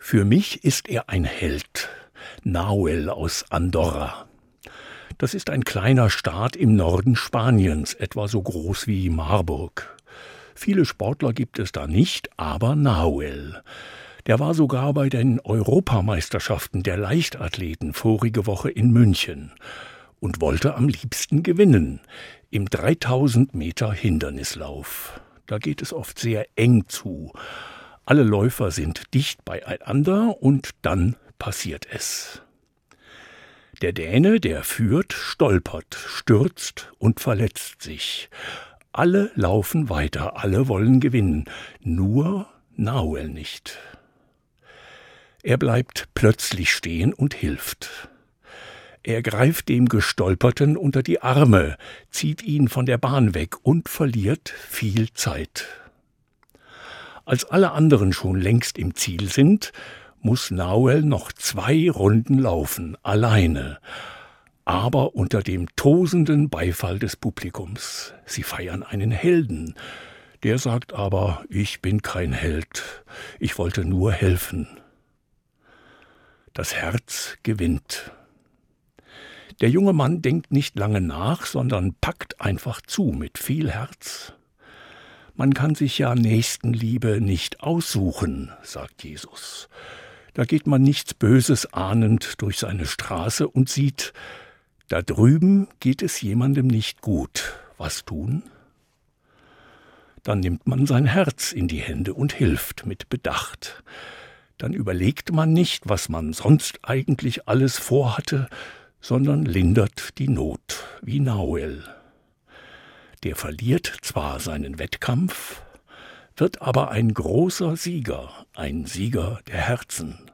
Für mich ist er ein Held, Nahuel aus Andorra. Das ist ein kleiner Staat im Norden Spaniens, etwa so groß wie Marburg. Viele Sportler gibt es da nicht, aber Nahuel. Der war sogar bei den Europameisterschaften der Leichtathleten vorige Woche in München und wollte am liebsten gewinnen, im 3000 Meter Hindernislauf. Da geht es oft sehr eng zu. Alle Läufer sind dicht beieinander und dann passiert es. Der Däne, der führt, stolpert, stürzt und verletzt sich. Alle laufen weiter, alle wollen gewinnen, nur Nahuel nicht. Er bleibt plötzlich stehen und hilft. Er greift dem Gestolperten unter die Arme, zieht ihn von der Bahn weg und verliert viel Zeit. Als alle anderen schon längst im Ziel sind, muss Nahuel noch 2 Runden laufen, alleine, aber unter dem tosenden Beifall des Publikums. Sie feiern einen Helden. Der sagt aber, ich bin kein Held, ich wollte nur helfen. Das Herz gewinnt. Der junge Mann denkt nicht lange nach, sondern packt einfach zu mit viel Herz. Man kann sich ja Nächstenliebe nicht aussuchen, sagt Jesus. Da geht man nichts Böses ahnend durch seine Straße und sieht, da drüben geht es jemandem nicht gut. Was tun? Dann nimmt man sein Herz in die Hände und hilft mit Bedacht. Dann überlegt man nicht, was man sonst eigentlich alles vorhatte, sondern lindert die Not, wie Nahuel. Der verliert zwar seinen Wettkampf, wird aber ein großer Sieger, ein Sieger der Herzen.